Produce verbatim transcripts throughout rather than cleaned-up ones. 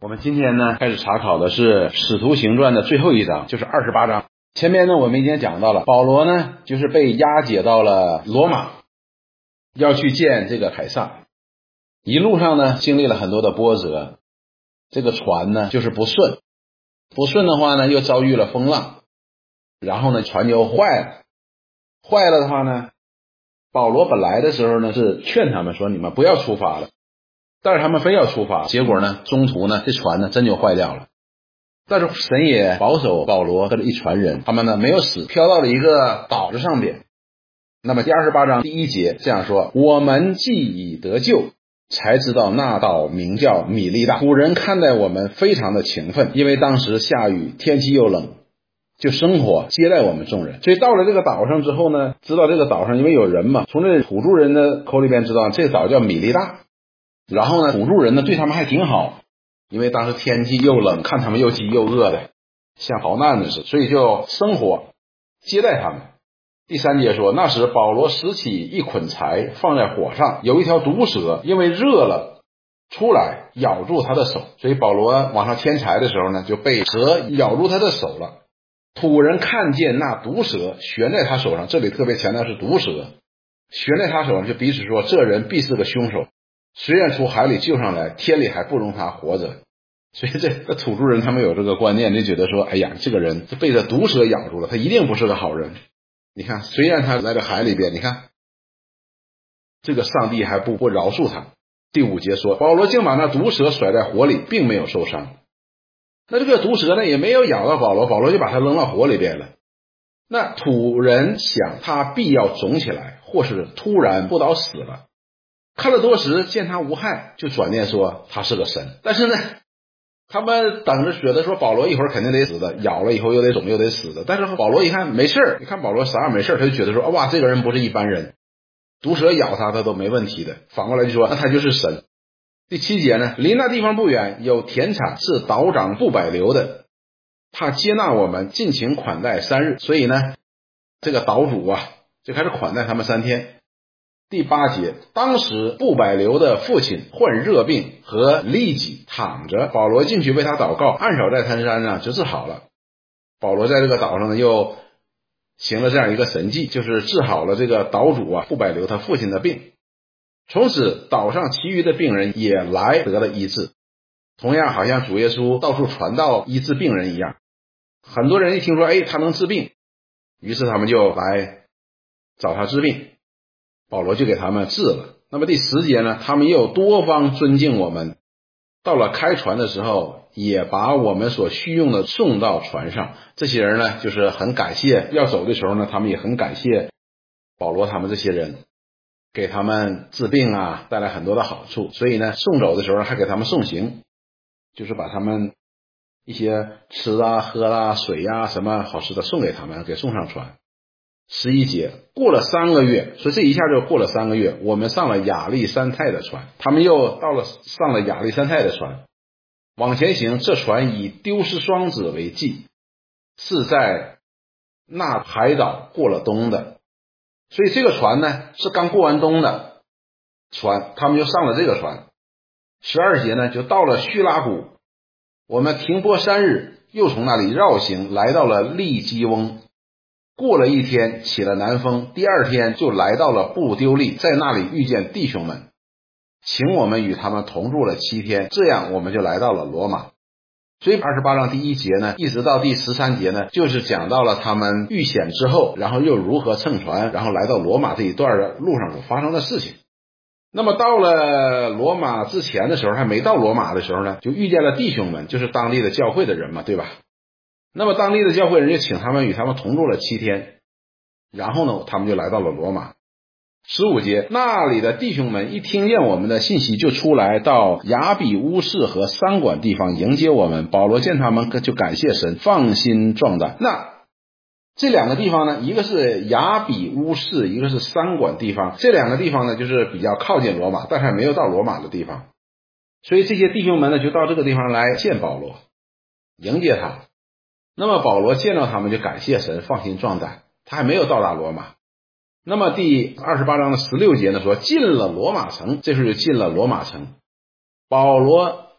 我们今天呢开始查考的是《使徒行传》的最后一章，就是二十八章。前面呢我们已经讲到了，保罗呢就是被押解到了罗马，要去见这个凯撒。一路上呢经历了很多的波折，这个船呢就是不顺，不顺的话呢又遭遇了风浪，然后呢船就坏了。坏了的话呢，保罗本来的时候呢是劝他们说你们不要出发了，但是他们非要出发，结果呢中途呢这船呢真就坏掉了。但是神也保守保罗和这一船人，他们呢没有死，飘到了一个岛子上边。那么第二十八章第一节这样说，我们既已得救，才知道那岛名叫米利大。古人看待我们非常的勤奋，因为当时下雨，天气又冷，就生火接待我们众人。所以到了这个岛上之后呢，知道这个岛上因为有人嘛，从这土著人的口里边知道这个岛叫米利大。然后呢土著人呢对他们还挺好，因为当时天气又冷，看他们又饥又饿的，像逃难的似的，所以就生火接待他们。第三节说，那时保罗拾起一捆柴放在火上，有一条毒蛇因为热了出来咬住他的手，所以保罗往上添柴的时候呢就被蛇咬住他的手了。土人看见那毒蛇悬在他手上，这里特别强调是毒蛇悬在他手上，就彼此说这人必是个凶手，虽然从海里救上来，天里还不容他活着。所以这这土著人他们有这个观念，就觉得说哎呀，这个人被这毒蛇咬住了，他一定不是个好人。你看虽然他来到海里边，你看这个上帝还不不饶恕他。第五节说，保罗竟把那毒蛇甩在火里，并没有受伤。那这个毒蛇呢也没有咬到保罗，保罗就把它扔到火里边了。那土人想他必要肿起来，或是突然不倒死了。看了多时，见他无害，就转念说他是个神。但是呢他们等着觉得说保罗一会儿肯定得死的，咬了以后又得肿又得死的。但是保罗一看没事，你看保罗啥样没事，他就觉得说哇，这个人不是一般人，毒蛇咬他他都没问题的。反过来就说那他就是神。第七节呢，离那地方不远有田产，是岛长布百流的，他接纳我们，尽情款待三日。所以呢这个岛主啊就开始款待他们三天。第八节，当时布百流的父亲患热病和痢疾，躺着，保罗进去为他祷告，按手在他山上就治好了。保罗在这个岛上呢又行了这样一个神迹，就是治好了这个岛主啊布百流他父亲的病。从此岛上其余的病人也来得了医治，同样好像主耶稣到处传道医治病人一样。很多人一听说哎他能治病，于是他们就来找他治病，保罗就给他们治了。那么第十节呢，他们又多方尊敬我们，到了开船的时候也把我们所需用的送到船上。这些人呢就是很感谢，要走的时候呢他们也很感谢保罗他们这些人，给他们治病啊带来很多的好处。所以呢送走的时候还给他们送行，就是把他们一些吃啊喝啊水啊什么好吃的送给他们，给送上船。十一节，过了三个月，所以这一下就过了三个月，我们上了亚历山泰的船，他们又到了上了亚历山泰的船，往前行，这船以丢失双子为记，是在那海岛过了冬的。所以这个船呢是刚过完冬的船，他们就上了这个船。十二节呢就到了叙拉古，我们停泊三日，又从那里绕行来到了利基翁。过了一天起了南风，第二天就来到了布丢利，在那里遇见弟兄们，请我们与他们同住了七天，这样我们就来到了罗马。所以二十八章第一节呢一直到第十三节呢就是讲到了他们遇险之后，然后又如何乘船，然后来到罗马这一段的路上所发生的事情。那么到了罗马之前的时候，还没到罗马的时候呢，就遇见了弟兄们，就是当地的教会的人嘛，对吧？那么当地的教会人就请他们与他们同住了七天，然后呢他们就来到了罗马。十五节，那里的弟兄们一听见我们的信息，就出来到亚比乌市和三馆地方迎接我们。保罗见他们就感谢神，放心壮胆。那这两个地方呢，一个是亚比乌市，一个是三馆地方。这两个地方呢就是比较靠近罗马，但是还没有到罗马的地方。所以这些弟兄们呢就到这个地方来见保罗，迎接他。那么保罗见到他们就感谢神，放心壮胆，他还没有到达罗马。那么第二十八章的十六节呢说，进了罗马城，这时候就进了罗马城。保罗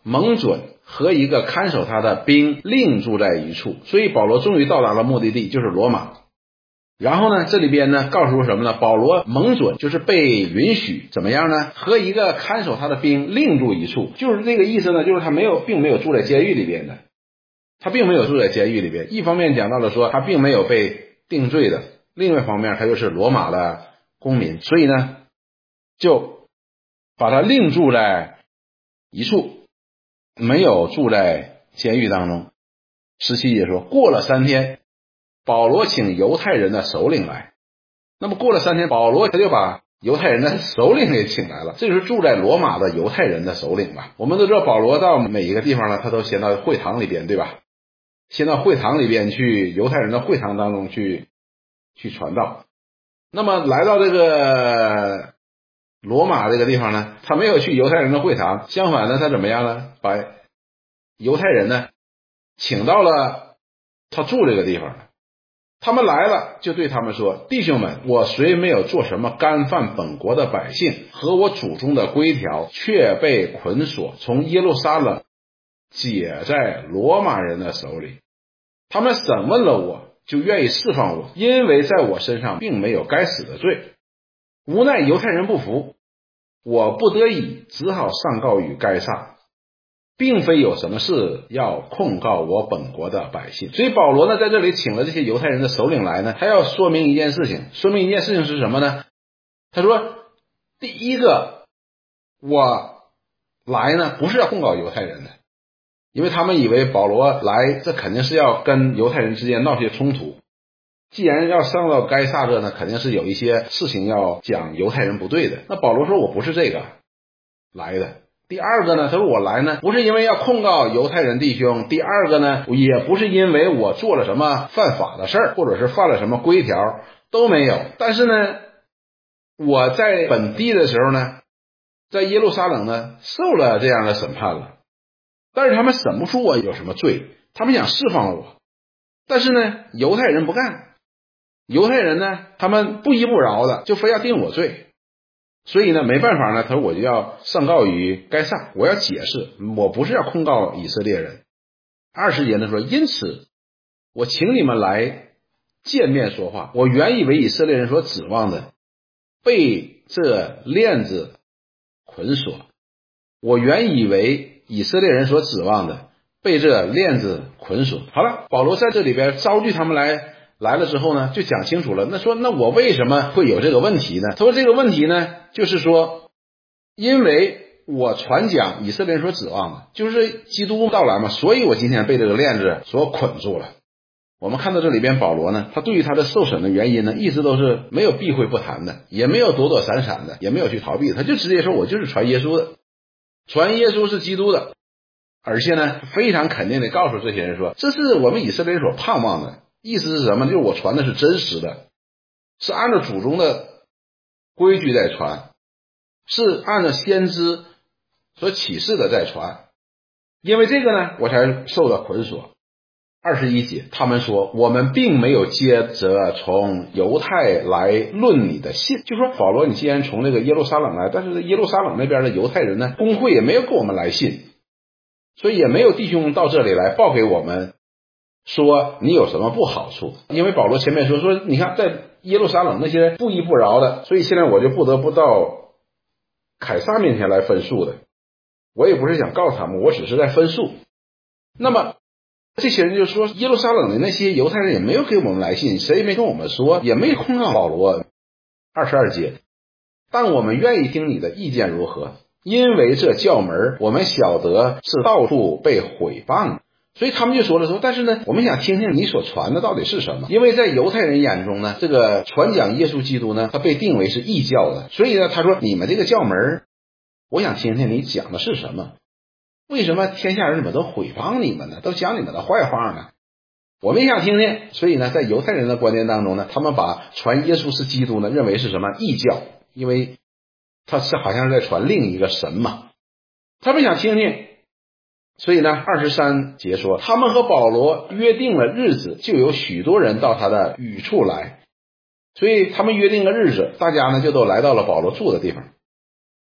蒙准和一个看守他的兵另住在一处，所以保罗终于到达了目的地，就是罗马。然后呢，这里边呢告诉什么呢？保罗蒙准就是被允许怎么样呢？和一个看守他的兵另住一处，就是这个意思呢，就是他没有并没有住在监狱里边的，他并没有住在监狱里边。一方面讲到了说他并没有被定罪的，另外一方面他又是罗马的公民，所以呢就把他另住在一处，没有住在监狱当中。十七节说，过了三天，保罗请犹太人的首领来。那么过了三天，保罗他就把犹太人的首领给请来了，这就是住在罗马的犹太人的首领吧。我们都知道保罗到每一个地方呢，他都先到会堂里边，对吧？先到会堂里边去，犹太人的会堂当中去去传道。那么来到这个罗马这个地方呢，他没有去犹太人的会堂，相反呢，他怎么样呢？把犹太人呢请到了他住这个地方。他们来了，就对他们说，弟兄们，我虽没有做什么干犯本国的百姓，和我祖宗的规条，却被捆锁，从耶路撒冷解在罗马人的手里。他们审问了我，就愿意释放我，因为在我身上并没有该死的罪。无奈犹太人不服，我不得已只好上告于该撒，并非有什么事要控告我本国的百姓。所以保罗呢在这里请了这些犹太人的首领来呢，他要说明一件事情。说明一件事情是什么呢？他说，第一个，我来呢不是要控告犹太人的，因为他们以为保罗来这肯定是要跟犹太人之间闹些冲突，既然要上到该撒这呢，肯定是有一些事情要讲犹太人不对的。那保罗说，我不是这个来的。第二个呢，他说我来呢不是因为要控告犹太人弟兄，第二个呢也不是因为我做了什么犯法的事儿，或者是犯了什么规条，都没有。但是呢，我在本地的时候呢，在耶路撒冷呢受了这样的审判了，但是他们审不出我有什么罪，他们想释放我，但是呢犹太人不干，犹太人呢他们不依不饶的就非要定我罪，所以呢没办法呢，他说我就要上告于该撒，我要解释，我不是要控告以色列人。二十节呢说，因此我请你们来见面说话，我原以为以色列人所指望的被这链子捆锁，我原以为以色列人所指望的被这链子捆锁。好了，保罗在这里边招聚他们来来了之后呢，就讲清楚了。那说那我为什么会有这个问题呢？他说这个问题呢，就是说因为我传讲以色列人所指望的就是基督到来嘛，所以我今天被这个链子所捆住了。我们看到这里边保罗呢，他对于他的受审的原因呢，一直都是没有避讳不谈的，也没有躲躲闪闪的，也没有去逃避，他就直接说我就是传耶稣的，传耶稣是基督的，而且呢非常肯定的告诉这些人说，这是我们以色列人所盼望的。意思是什么？就是我传的是真实的，是按照祖宗的规矩在传，是按照先知所启示的在传，因为这个呢我才受到捆锁。二十一节，他们说我们并没有接着从犹太来论你的信，就说保罗你既然从那个耶路撒冷来，但是耶路撒冷那边的犹太人呢，公会也没有给我们来信，所以也没有弟兄到这里来报给我们说你有什么不好处。因为保罗前面说说你看在耶路撒冷那些不依不饶的，所以现在我就不得不到凯撒面前来分诉的，我也不是想告他们，我只是在分诉。那么这些人就说耶路撒冷的那些犹太人也没有给我们来信，谁也没跟我们说，也没控告保罗。二十二节，但我们愿意听你的意见如何，因为这教门我们晓得是到处被毁谤，所以他们就说了说，但是呢我们想听听你所传的到底是什么。因为在犹太人眼中呢，这个传讲耶稣基督呢，他被定为是异教的，所以呢他说你们这个教门我想听听你讲的是什么，为什么天下人怎么都毁谤你们呢，都讲你们的坏话呢？我们也想听听。所以呢在犹太人的观念当中呢，他们把传耶稣是基督呢认为是什么异教，因为他是好像是在传另一个神嘛，他们想听听。所以呢二十三节说，他们和保罗约定了日子，就有许多人到他的寓处来，所以他们约定个日子，大家呢就都来到了保罗住的地方。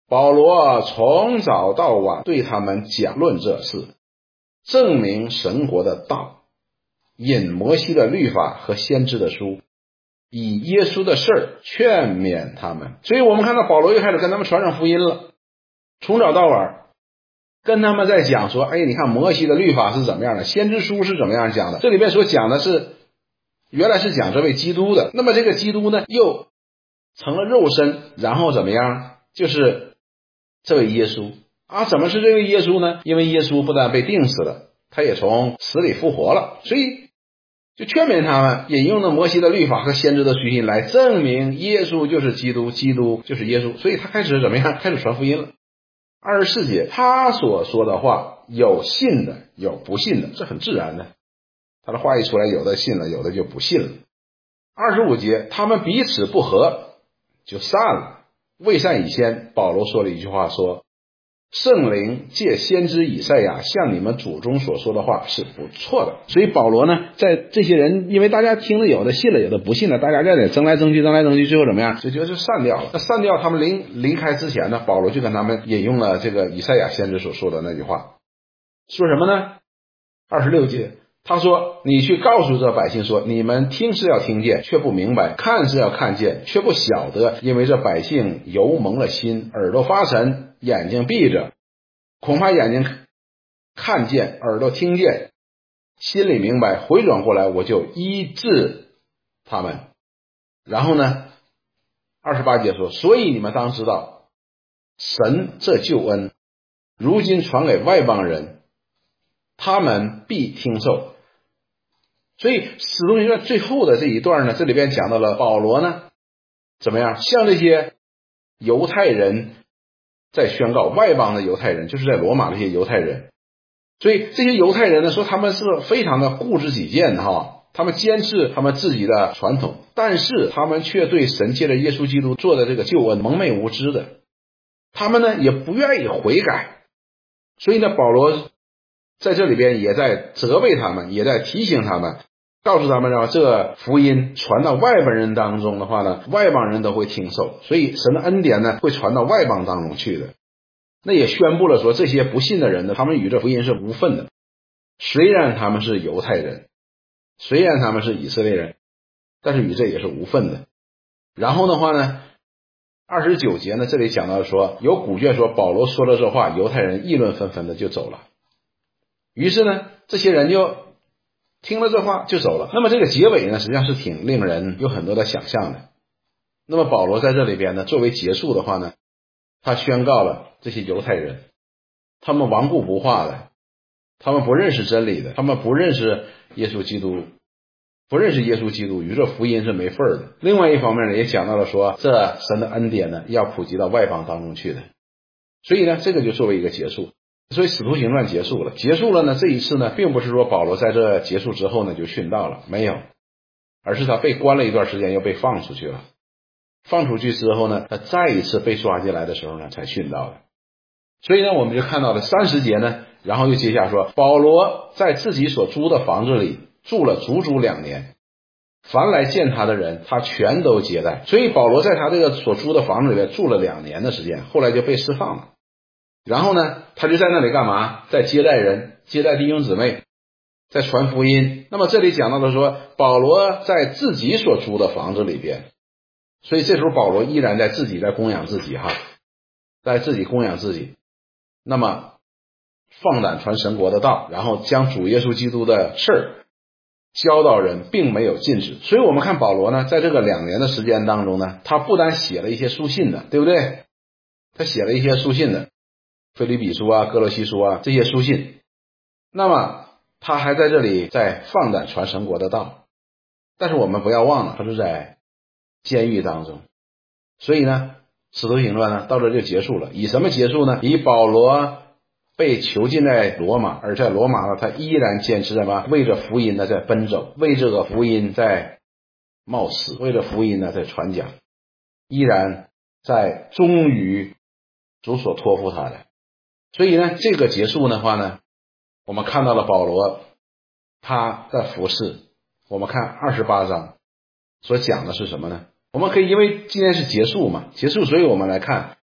保罗从早到晚对他们讲论这事，证明神国的道，引摩西的律法和先知的书，以耶稣的事儿劝勉他们。所以我们看到保罗又开始跟他们传上福音了，从早到晚跟他们在讲说，哎，你看摩西的律法是怎么样的，先知书是怎么样讲的，这里面所讲的是原来是讲这位基督的，那么这个基督呢又成了肉身，然后怎么样，就是这位耶稣啊。怎么是这位耶稣呢？因为耶稣不但被钉死了，他也从死里复活了，所以就劝勉他们引用了摩西的律法和先知的书信来证明耶稣就是基督，基督就是耶稣。所以他开始怎么样，开始传福音了。二十四节，他所说的话有信的有不信的，这很自然的，他的话一出来，有的信了，有的就不信了。二十五节，他们彼此不和就散了。未散以先，保罗说了一句话，说圣灵借先知以赛亚向你们祖宗所说的话是不错的。所以保罗呢，在这些人，因为大家听了，有的信了，有的不信了，大家在那争来争去争来争去，最后怎么样，就觉得就散掉了。那散掉他们临离开之前呢，保罗就跟他们引用了这个以赛亚先知所说的那句话，说什么呢？二十六节，他说你去告诉这百姓说，你们听是要听见却不明白，看是要看见却不晓得，因为这百姓油蒙了心，耳朵发沉，眼睛闭着，恐怕眼睛看见，耳朵听见，心里明白，回转过来我就医治他们。然后呢二十八节说，所以你们当知道，神这救恩如今传给外邦人，他们必听受。所以使徒行传最后的这一段呢，这里边讲到了保罗呢怎么样向这些犹太人在宣告，外邦的犹太人就是在罗马这些犹太人。所以这些犹太人呢说他们是非常的固执己见哈，他们坚持他们自己的传统，但是他们却对神借着耶稣基督做的这个救恩蒙昧无知的，他们呢也不愿意悔改。所以呢保罗在这里边也在责备他们，也在提醒他们，告诉他们说这福音传到外邦人当中的话呢，外邦人都会听受，所以神的恩典呢会传到外邦当中去的。那也宣布了说这些不信的人呢，他们与这福音是无分的，虽然他们是犹太人，虽然他们是以色列人，但是与这也是无分的。然后的话呢二十九节呢这里讲到说，有古卷说保罗说了这话，犹太人议论纷纷的就走了。于是呢这些人就听了这话就走了。那么这个结尾呢实际上是挺令人有很多的想象的。那么保罗在这里边呢作为结束的话呢，他宣告了这些犹太人他们顽固不化的，他们不认识真理的，他们不认识耶稣基督，不认识耶稣基督，与这福音是没份的。另外一方面呢也讲到了说这神的恩典呢要普及到外邦当中去的。所以呢这个就作为一个结束。所以使徒行传结束了，结束了呢这一次呢并不是说保罗在这结束之后呢就殉道了，没有，而是他被关了一段时间又被放出去了。放出去之后呢他再一次被抓进来的时候呢才殉道的。所以呢我们就看到了三十节呢，然后又接下说保罗在自己所租的房子里住了足足两年，凡来见他的人他全都接待。所以保罗在他这个所租的房子里面住了两年的时间，后来就被释放了。然后呢他就在那里干嘛，在接待人，接待弟兄姊妹，在传福音。那么这里讲到的说保罗在自己所租的房子里边，所以这时候保罗依然在自己在供养自己哈，在自己供养自己。那么放胆传神国的道，然后将主耶稣基督的事儿教导人，并没有禁止。所以我们看保罗呢在这个两年的时间当中呢，他不单写了一些书信的，对不对，他写了一些书信的，腓立比书啊，哥罗西书啊，这些书信。那么他还在这里在放胆传神国的道。但是我们不要忘了他是在监狱当中。所以呢使徒行传呢到这就结束了。以什么结束呢？以保罗被囚禁在罗马，而在罗马呢他依然坚持什么，为着福音呢在奔走，为这个福音在冒死，为着福音呢在传讲，依然在忠于主所托付他的。所以呢这个结束的话呢，我们看到了保罗他的服事。我们看二十八章所讲的是什么呢？我们可以因为今天是结束嘛，结束，所以我们来看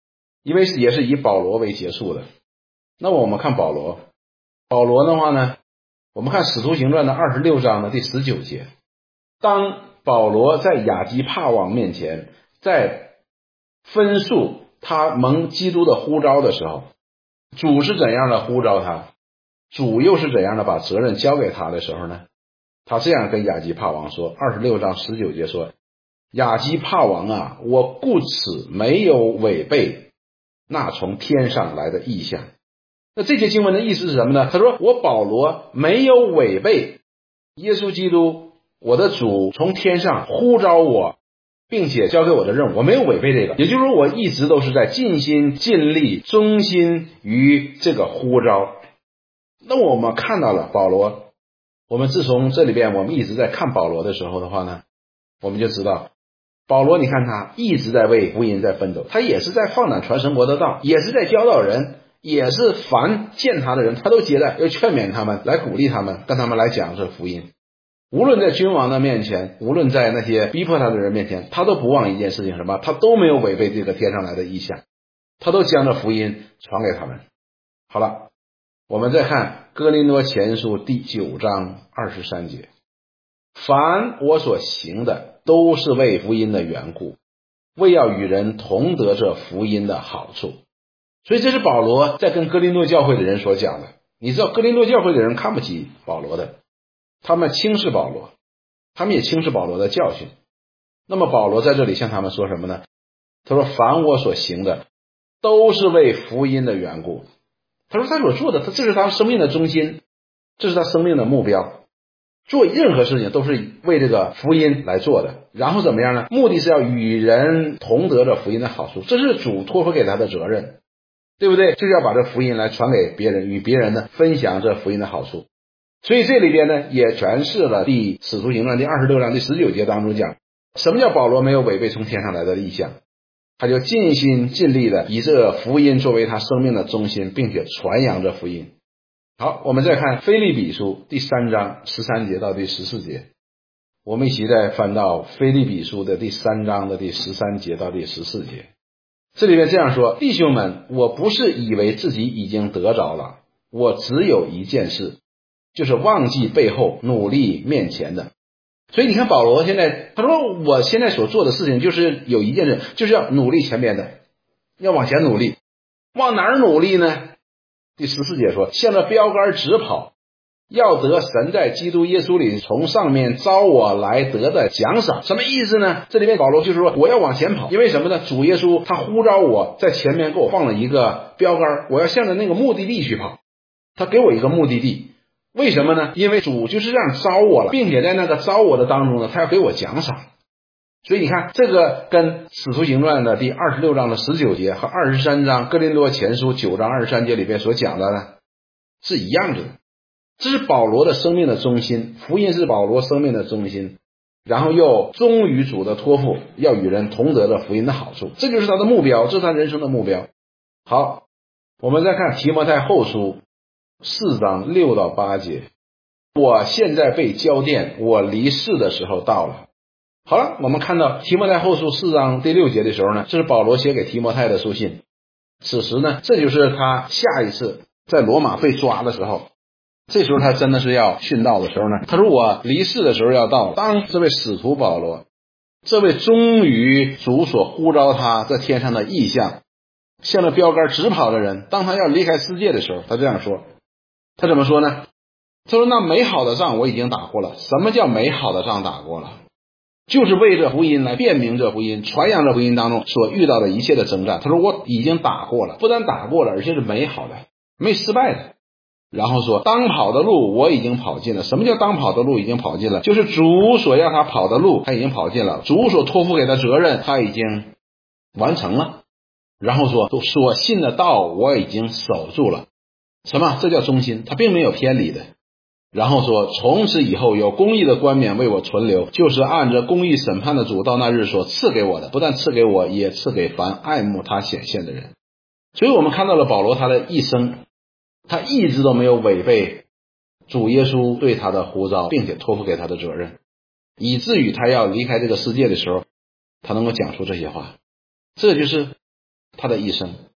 因为也是以保罗为结束的。那我们看保罗，保罗的话呢，我们看使徒行传的二十六章的第十九节，当保罗在亚基帕王面前在分述他蒙基督的呼召的时候，主是怎样的呼召他，主又是怎样的把责任交给他的时候呢，他这样跟亚基帕王说，二十六章十九节说，亚基帕王啊，我故此没有违背那从天上来的意象。那这些经文的意思是什么呢？他说我保罗没有违背耶稣基督我的主从天上呼召我并且交给我的任务，我没有违背这个，也就是说我一直都是在尽心尽力忠心于这个呼召。那我们看到了保罗，我们自从这里边我们一直在看保罗的时候的话呢，我们就知道保罗你看他一直在为福音在奋斗，他也是在放胆传神国的道，也是在教导人，也是凡见他的人他都接待，要劝勉他们，来鼓励他们，跟他们来讲这福音。无论在君王的面前，无论在那些逼迫他的人面前，他都不忘一件事情，什么？他都没有违背这个天上来的意象，他都将这福音传给他们。好了，我们再看哥林多前书第九章二十三节，凡我所行的都是为福音的缘故，为要与人同得这福音的好处。所以这是保罗在跟哥林多教会的人所讲的。你知道哥林多教会的人看不起保罗的，他们轻视保罗，他们也轻视保罗的教训。那么保罗在这里向他们说什么呢？他说凡我所行的都是为福音的缘故。他说他所做的，这是他生命的中心，这是他生命的目标，做任何事情都是为这个福音来做的。然后怎么样呢？目的是要与人同得这福音的好处，这是主托付给他的责任，对不对？就是要把这福音来传给别人，与别人呢分享这福音的好处。所以这里边呢也诠释了第使徒行传第二十六章第十九节当中讲，什么叫保罗没有违背从天上来的意象，他就尽心尽力的以这福音作为他生命的中心，并且传扬这福音。好，我们再看腓立比书第三章十三节到第十四节，我们一起再翻到腓立比书的第三章的第十三节到第十四节。这里面这样说，弟兄们，我不是以为自己已经得着了，我只有一件事，就是忘记背后，努力面前的。所以你看保罗现在他说我现在所做的事情就是有一件事，就是要努力前边的，要往前努力。往哪儿努力呢？第十四节说，向着标杆直跑，要得神在基督耶稣里从上面招我来得的奖赏。什么意思呢？这里面保罗就是说我要往前跑，因为什么呢？主耶稣他呼召我在前面给我放了一个标杆，我要向着那个目的地去跑，他给我一个目的地。为什么呢？因为主就是这样招我了，并且在那个招我的当中呢，他要给我奖赏。所以你看这个跟使徒行传的第二十六章的十九节和二十三章哥林多前书九章二十三节里边所讲的呢是一样的。这是保罗的生命的中心，福音是保罗生命的中心，然后又忠于主的托付，要与人同得的福音的好处，这就是他的目标，这是他人生的目标。好，我们再看提摩太后书四章六到八节，我现在被交奠，我离世的时候到了。好了，我们看到提摩太后书四章第六节的时候呢，这是保罗写给提摩太的书信。此时呢，这就是他下一次在罗马被抓的时候，这时候他真的是要殉道的时候呢，他说我离世的时候要到了。当这位使徒保罗，这位忠于主所呼召他在天上的异象，向着标杆直跑的人，当他要离开世界的时候，他这样说，他怎么说呢？他说那美好的仗我已经打过了。什么叫美好的仗打过了？就是为这福音来辨明这福音，传扬这福音当中所遇到的一切的征战。他说我已经打过了，不但打过了，而且是美好的，没失败的。然后说当跑的路我已经跑尽了。什么叫当跑的路已经跑尽了？就是主所要他跑的路他已经跑尽了，主所托付给他责任他已经完成了。然后说所信的道我已经守住了。什么？这叫忠心，他并没有偏离的。然后说从此以后有公义的冠冕为我存留，就是按着公义审判的主到那日所赐给我的，不但赐给我，也赐给凡爱慕他显现的人。所以我们看到了保罗他的一生，他一直都没有违背主耶稣对他的呼召，并且托付给他的责任，以至于他要离开这个世界的时候，他能够讲出这些话。这就是他的一生。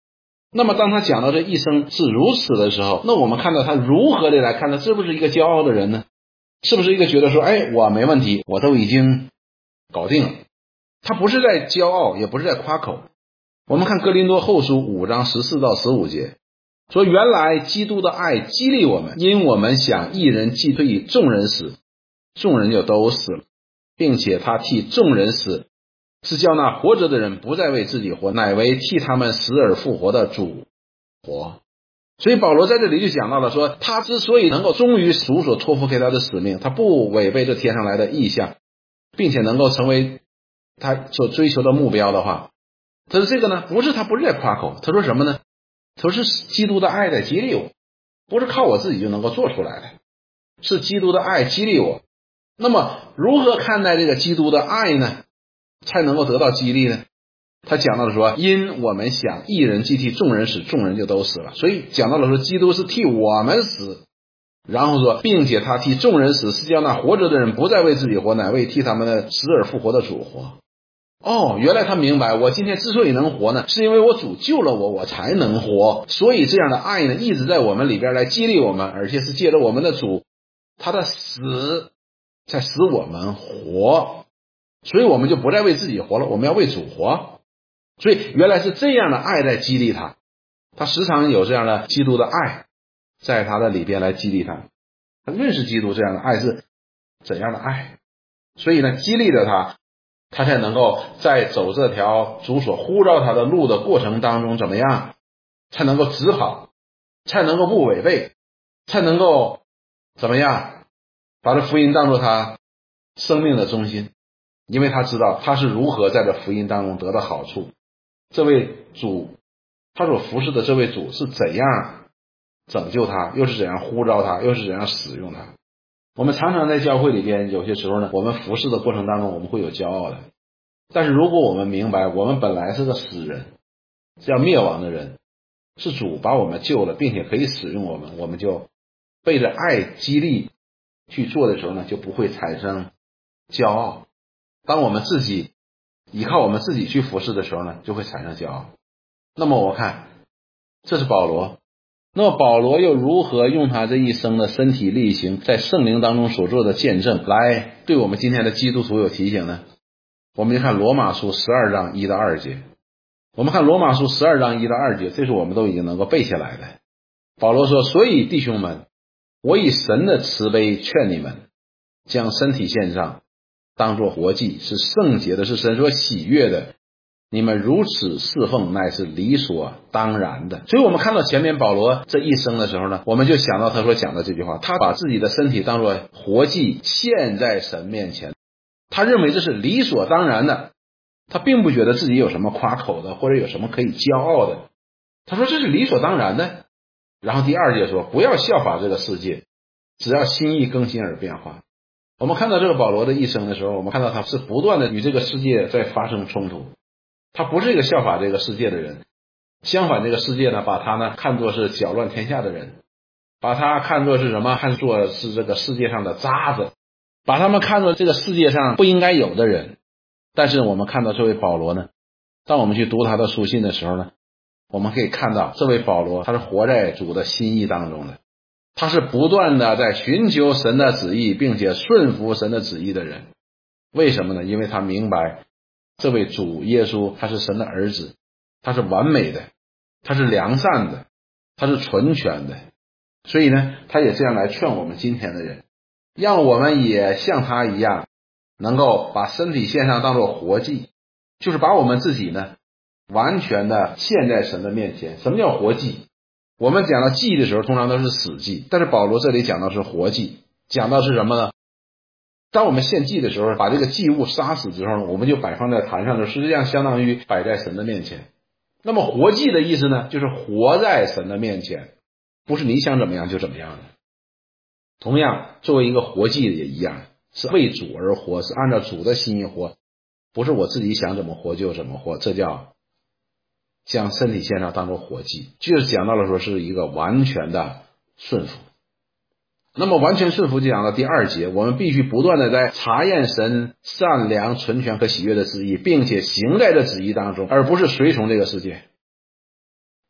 那么当他讲到这一生是如此的时候，那我们看到他如何的来看他是不是一个骄傲的人呢？是不是一个觉得说，哎，我没问题，我都已经搞定了。他不是在骄傲，也不是在夸口。我们看哥林多后书五章十四到十五节，说原来基督的爱激励我们，因我们想一人既替众人死，众人就都死了，并且他替众人死，是叫那活着的人不再为自己活，乃为替他们死而复活的主活。所以保罗在这里就讲到了说，他之所以能够忠于主所托付给他的使命，他不违背这天上来的意象，并且能够成为他所追求的目标的话，他说这个呢，不是他不是在夸口，他说什么呢？他说是基督的爱在激励我，不是靠我自己就能够做出来的，是基督的爱激励我。那么如何看待这个基督的爱呢，才能够得到激励呢？他讲到了说，因我们想一人既替众人死，众人就都死了。所以讲到了说，基督是替我们死，然后说并且他替众人死，是叫那活着的人不再为自己活，乃为替他们的死而复活的主活。哦，原来他明白，我今天之所以能活呢，是因为我主救了我，我才能活。所以这样的爱呢，一直在我们里边来激励我们，而且是借着我们的主他的死才使我们活。所以我们就不再为自己活了，我们要为主活。所以原来是这样的爱在激励他，他时常有这样的基督的爱在他的里边来激励他，他认识基督这样的爱是怎样的爱，所以呢激励着他，他才能够在走这条主所呼召他的路的过程当中怎么样，才能够直跑，才能够不违背，才能够怎么样把这福音当作他生命的中心，因为他知道他是如何在这福音当中得到好处，这位主他所服侍的这位主是怎样拯救他，又是怎样呼召他，又是怎样使用他。我们常常在教会里边，有些时候呢，我们服侍的过程当中我们会有骄傲的，但是如果我们明白我们本来是个死人，是要灭亡的人，是主把我们救了，并且可以使用我们，我们就被着爱激励去做的时候呢，就不会产生骄傲。当我们自己依靠我们自己去服侍的时候呢，就会产生骄傲。那么我看这是保罗，那么保罗又如何用他这一生的身体力行，在圣灵当中所做的见证来对我们今天的基督徒有提醒呢？我们就看罗马书十二章一到二节。我们看罗马书十二章一到二节，这是我们都已经能够背下来的。保罗说，所以弟兄们，我以神的慈悲劝你们，将身体献上，当作活祭，是圣洁的，是神所喜悦的。你们如此侍奉，乃是理所当然的。所以我们看到前面保罗这一生的时候呢，我们就想到他所讲的这句话，他把自己的身体当作活祭献在神面前，他认为这是理所当然的，他并不觉得自己有什么夸口的，或者有什么可以骄傲的，他说这是理所当然的。然后第二节说，不要效法这个世界，只要心意更新而变化。我们看到这个保罗的一生的时候，我们看到他是不断的与这个世界在发生冲突，他不是一个效法这个世界的人，相反这个世界呢把他呢看作是搅乱天下的人，把他看作是什么，看作是这个世界上的渣子，把他们看作这个世界上不应该有的人。但是我们看到这位保罗呢，当我们去读他的书信的时候呢，我们可以看到这位保罗他是活在主的心意当中的，他是不断的在寻求神的旨意，并且顺服神的旨意的人。为什么呢？因为他明白这位主耶稣他是神的儿子，他是完美的，他是良善的，他是纯全的。所以呢，他也这样来劝我们今天的人，让我们也像他一样，能够把身体献上当作活祭，就是把我们自己呢完全的献在神的面前。什么叫活祭？我们讲到祭的时候通常都是死祭，但是保罗这里讲到是活祭，讲到是什么呢？当我们献祭的时候，把这个祭物杀死之后，我们就摆放在坛上的，实际上相当于摆在神的面前。那么活祭的意思呢，就是活在神的面前，不是你想怎么样就怎么样的。同样作为一个活祭也一样，是为主而活，是按照主的心意活，不是我自己想怎么活就怎么活，这叫将身体献上当作活祭，就是讲到了说是一个完全的顺服。那么完全顺服就讲到第二节，我们必须不断的在查验神善良纯全和喜悦的旨意，并且行在这旨意当中，而不是随从这个世界。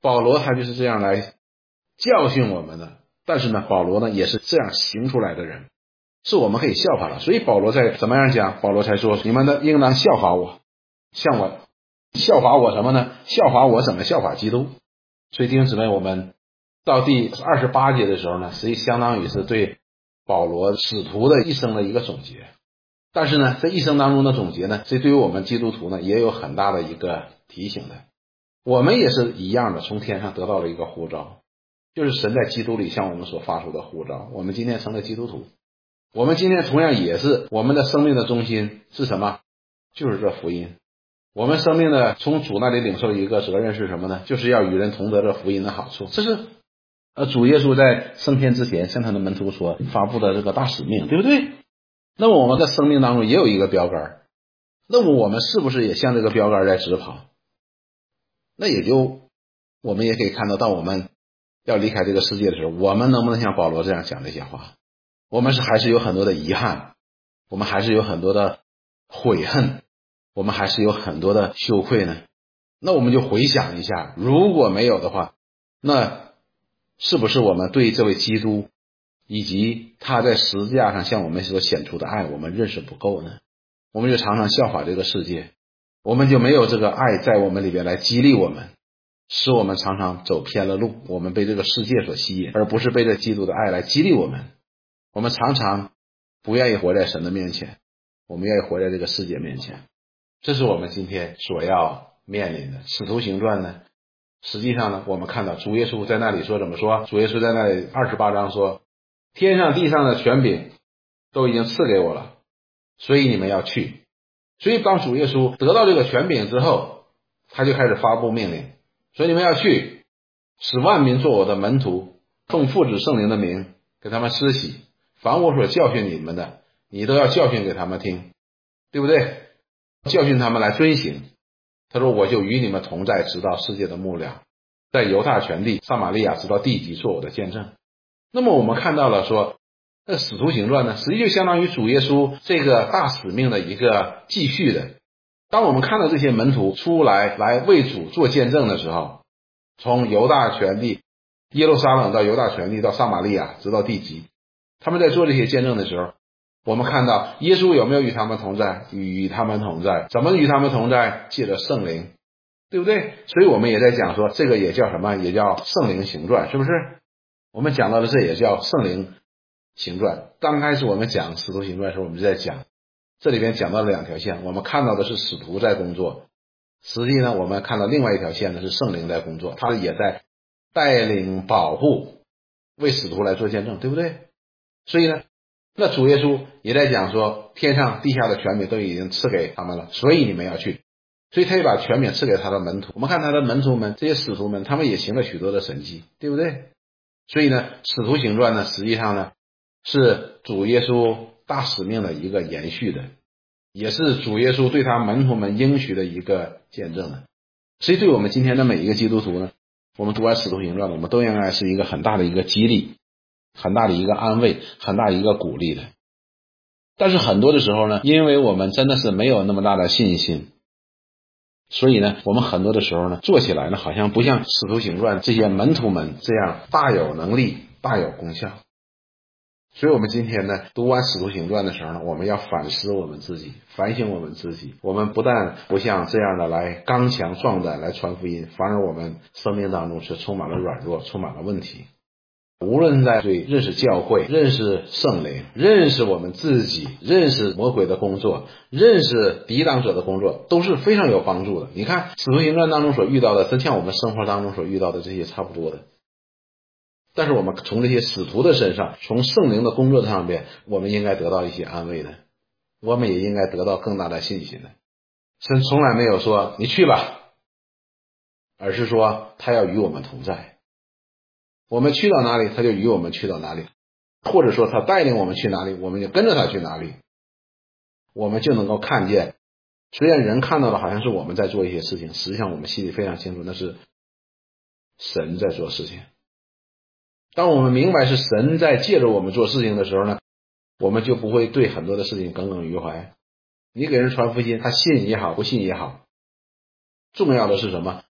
保罗他就是这样来教训我们的，但是呢，保罗呢也是这样行出来的人，是我们可以效法的。所以保罗在怎么样讲？保罗才说你们呢应当效法我，像我效法我什么呢？效法我怎么效法基督。所以弟兄姊妹，我们到第二十八节的时候呢，实际相当于是对保罗使徒的一生的一个总结。但是呢，这一生当中的总结呢，这对于我们基督徒呢也有很大的一个提醒的。我们也是一样的，从天上得到了一个呼召，就是神在基督里向我们所发出的呼召。我们今天成了基督徒，我们今天同样也是，我们的生命的中心是什么？就是这福音。我们生命的从主那里领受一个责任是什么呢？就是要与人同得这福音的好处。这是呃主耶稣在升天之前向他的门徒所发布的这个大使命，对不对？那么我们的生命当中也有一个标杆，那么我们是不是也向这个标杆在直跑？那也就我们也可以看到，当我们要离开这个世界的时候，我们能不能像保罗这样讲这些话？我们是还是有很多的遗憾，我们还是有很多的悔恨，我们还是有很多的羞愧呢？那我们就回想一下，如果没有的话，那是不是我们对这位基督以及他在十字架上向我们所显出的爱，我们认识不够呢？我们就常常效法这个世界，我们就没有这个爱在我们里边来激励我们，使我们常常走偏了路，我们被这个世界所吸引，而不是被这基督的爱来激励我们。我们常常不愿意活在神的面前，我们愿意活在这个世界面前。这是我们今天所要面临的。使徒行传呢，实际上呢，我们看到主耶稣在那里说怎么说？主耶稣在那里二十八章说，天上地上的权柄都已经赐给我了，所以你们要去。所以当主耶稣得到这个权柄之后，他就开始发布命令，所以你们要去，使万民做我的门徒，奉父子圣灵的名给他们施洗，凡我所教训你们的，你都要教训给他们听，对不对？教训他们来遵行。他说我就与你们同在，直到世界的末了，在犹大全地撒玛利亚直到地极做我的见证。那么我们看到了说，那使徒行传呢，实际就相当于主耶稣这个大使命的一个继续的。当我们看到这些门徒出来来为主做见证的时候，从犹大全地耶路撒冷到犹大全地到撒玛利亚直到地极，他们在做这些见证的时候，我们看到耶稣有没有与他们同在？与他们同在。怎么与他们同在？借着圣灵，对不对？所以我们也在讲说，这个也叫什么？也叫圣灵行传，是不是？我们讲到的这也叫圣灵行传。刚开始我们讲使徒行传的时候，我们就在讲，这里边讲到了两条线，我们看到的是使徒在工作，实际呢我们看到另外一条线呢是圣灵在工作，他也在带领保护，为使徒来做见证，对不对？所以呢，那主耶稣也在讲说，天上地下的权柄都已经赐给他们了，所以你们要去。所以他也把权柄赐给他的门徒。我们看他的门徒们，这些使徒们，他们也行了许多的神迹，对不对？所以呢，使徒行传呢，实际上呢是主耶稣大使命的一个延续的，也是主耶稣对他门徒们应许的一个见证的。所以对我们今天的每一个基督徒呢，我们读完使徒行传，我们都应该是一个很大的一个激励，很大的一个安慰，很大的一个鼓励的。但是很多的时候呢，因为我们真的是没有那么大的信心，所以呢，我们很多的时候呢，做起来呢，好像不像使徒行传这些门徒们这样大有能力，大有功效。所以我们今天呢，读完使徒行传的时候呢，我们要反思我们自己，反省我们自己。我们不但不像这样的来刚强壮胆来传福音，反而我们生命当中是充满了软弱，充满了问题。无论在对认识教会、认识圣灵、认识我们自己、认识魔鬼的工作、认识抵挡者的工作，都是非常有帮助的。你看使徒行传当中所遇到的，真像我们生活当中所遇到的这些差不多的。但是我们从这些使徒的身上，从圣灵的工作上边，我们应该得到一些安慰的，我们也应该得到更大的信心的。神从来没有说你去吧，而是说他要与我们同在。我们去到哪里，他就与我们去到哪里，或者说他带领我们去哪里，我们就跟着他去哪里。我们就能够看见，虽然人看到的好像是我们在做一些事情，实际上我们心里非常清楚，那是神在做事情。当我们明白是神在借着我们做事情的时候呢，我们就不会对很多的事情耿耿于怀。你给人传福音，他信也好，不信也好，重要的是什么？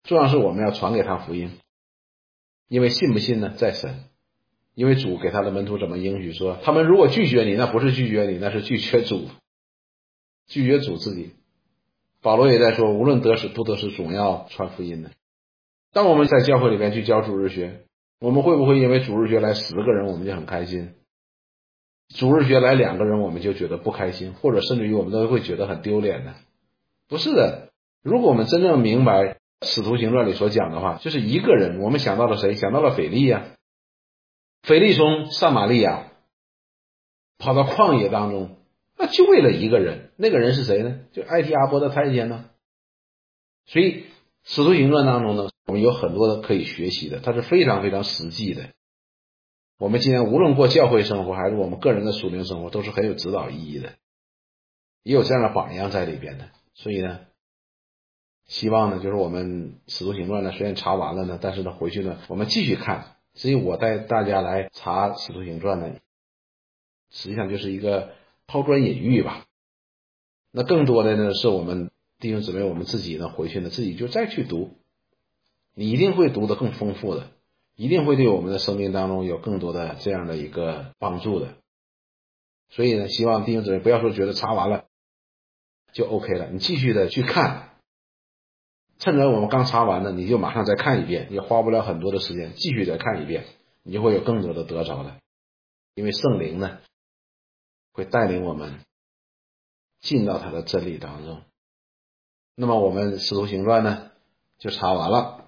重要是我们要传给他福音，因为信不信呢，在神。因为主给他的门徒怎么应许说，他们如果拒绝你，那不是拒绝你，那是拒绝主，拒绝主自己。保罗也在说，无论得失不得失，总要传福音的。当我们在教会里面去教主日学，我们会不会因为主日学来十个人我们就很开心，主日学来两个人我们就觉得不开心，或者甚至于我们都会觉得很丢脸呢？不是的，如果我们真正明白使徒行传里所讲的话，就是一个人，我们想到了谁？想到了腓力呀、啊。腓力从撒玛利亚跑到旷野当中，那就为了一个人，那个人是谁呢？就埃提阿波的太监呢。所以使徒行传当中呢，我们有很多的可以学习的，它是非常非常实际的。我们今天无论过教会生活还是我们个人的属灵生活，都是很有指导意义的，也有这样的榜样在里边的。所以呢，希望呢，就是我们使徒行传呢，虽然查完了呢，但是呢，回去呢，我们继续看。所以我带大家来查使徒行传呢，实际上就是一个抛砖引玉吧。那更多的呢，是我们弟兄姊妹我们自己呢回去呢自己就再去读，你一定会读得更丰富的，一定会对我们的生命当中有更多的这样的一个帮助的。所以呢，希望弟兄姊妹不要说觉得查完了就 OK 了，你继续的去看，趁着我们刚查完了，你就马上再看一遍，也花不了很多的时间，继续再看一遍，你就会有更多的得着的。因为圣灵呢，会带领我们进到他的真理当中。那么我们使徒行传呢，就查完了。